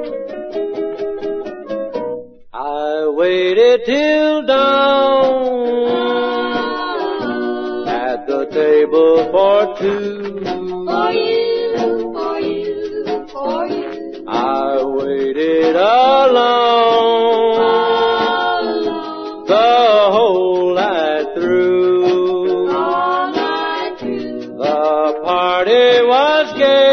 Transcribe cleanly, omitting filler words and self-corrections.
I waited till dawn at the table for two. For you, for you, for you. I waited alone the whole night through. All night through. The party was gay.